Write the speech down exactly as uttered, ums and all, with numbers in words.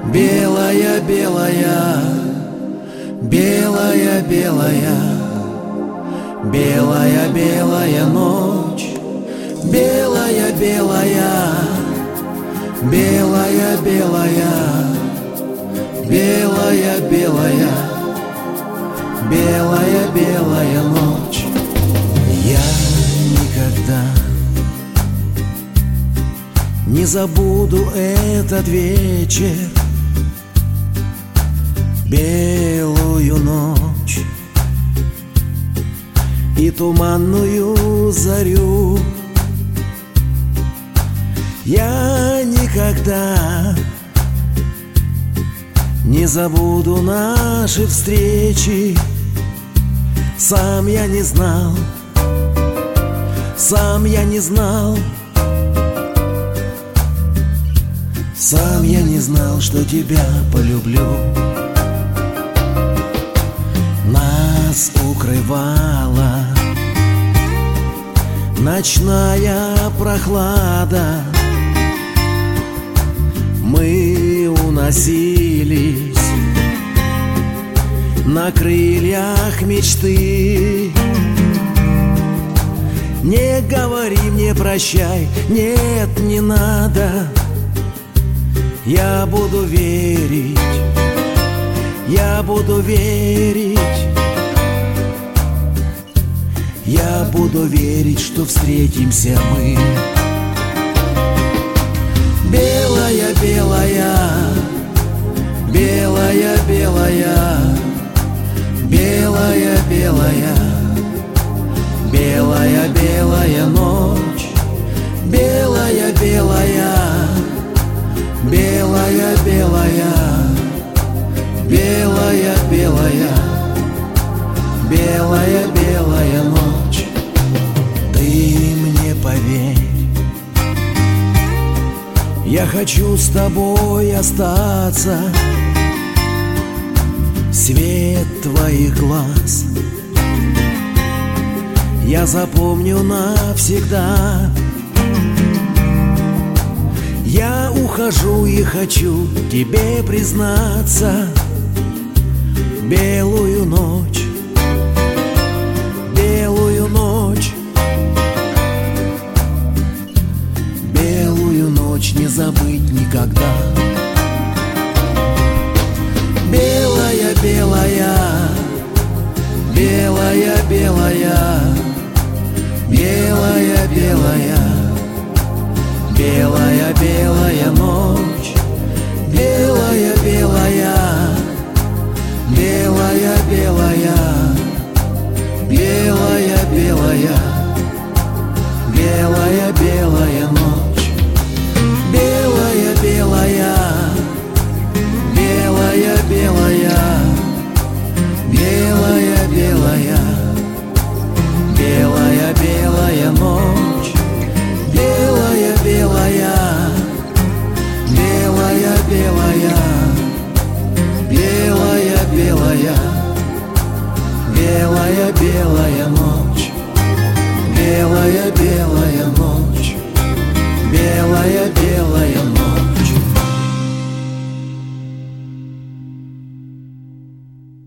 Белая, белая, белая, белая, белая, белая ночь. Белая, белая, белая, белая, белая, белая, белая, белая ночь. Я никогда не забуду этот вечер, белую ночь и туманную зарю. Я никогда не забуду наши встречи. Сам я не знал, сам я не знал, сам я не знал, что тебя полюблю. Нас укрывала ночная прохлада. Мы уносились на крыльях мечты. Не говори мне прощай, нет, не надо. Я буду верить, я буду верить, я буду верить, что встретимся мы. Белая, белая, белая, белая, белая, белая, белая, белая ночь. Белая, белая, белая, белая, белая, белая, белая, белая ночь. Ты мне поверь, я хочу с тобой остаться. Свет твоих глаз я запомню навсегда. Я ухожу и хочу тебе признаться. Белую ночь, белую ночь, белую ночь не забыть никогда. Белая, белая, белая, белая, белая, белая, белая, белая ночь. Белая, белая, белая, белая, белая, белая, белая, белая ночь. Белая, белая, белая, белая, белая, белая, белая, белая ночь. Белая, белая, белая, белая, белая, белая, белая, белая ночь.